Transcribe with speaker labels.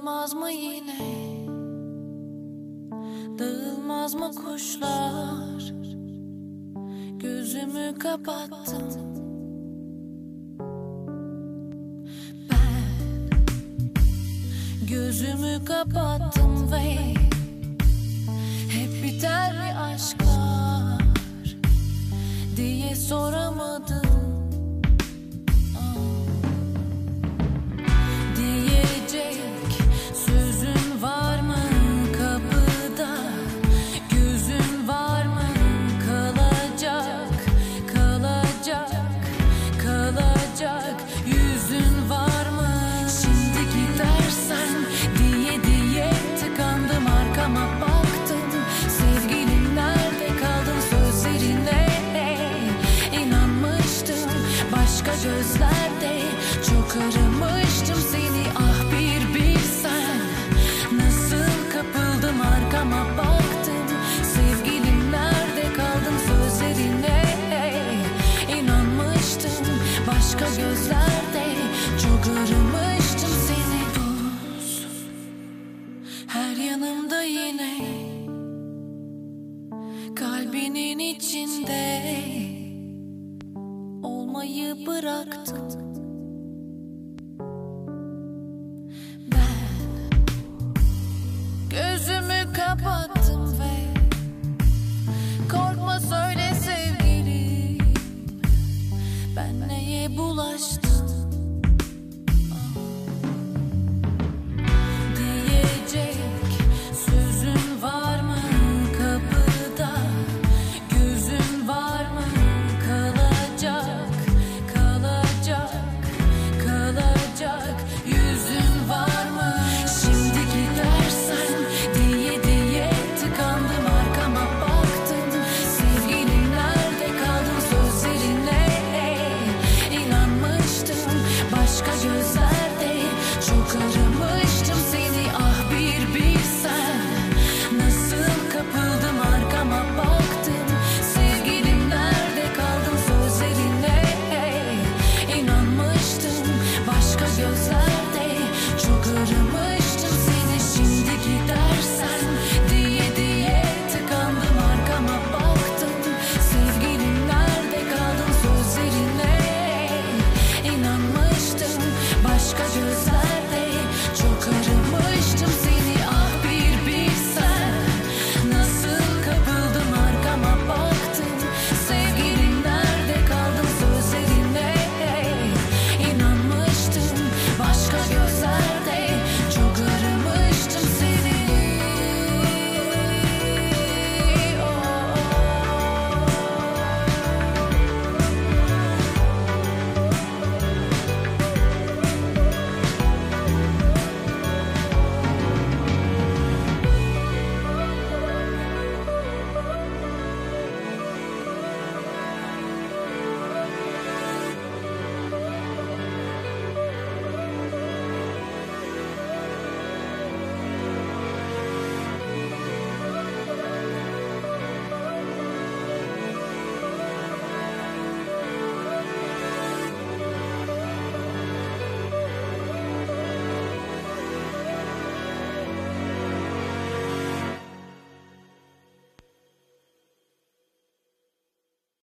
Speaker 1: Dağılmaz mı yine? Dağılmaz mı kuşlar? Gözümü kapattım. Ben gözümü kapattım ve hep biter mi aşklar diye soramadım. Yüzün var mı? Şimdi gidersen diye tıkandım, arkama baktım. Sevgilim nerede kaldın, sözlerine inanmıştım. Başka gözlerde çok aramıştım seni. Ah bir bilsen nasıl kapıldım, arkama baktım. Sevgilim nerede kaldın, sözlerine inanmıştım. Başka gözlerde çok aramıştım seni. Buz her yanımda yine, kalbinin içinde olmayı bıraktım. Ben gözümü kapattım ve korkma söyle sevgilim, ben neye bulaştım? Diyecek sözün var mı kapıda? Gözün var mı? Kalacak yüzün var mı? Şimdi gidersen diye tıkandım, arkama baktım. Sevgilim nerede kaldın, sözlerine inanmıştım. Başka gözlerde çok aramıştım seni. Ah bir bilsen nasıl kapıldım, arkama baktım. Sevgilim nerede kaldın, sözlerine inanmıştım. Başka gözlerde çok aramıştım.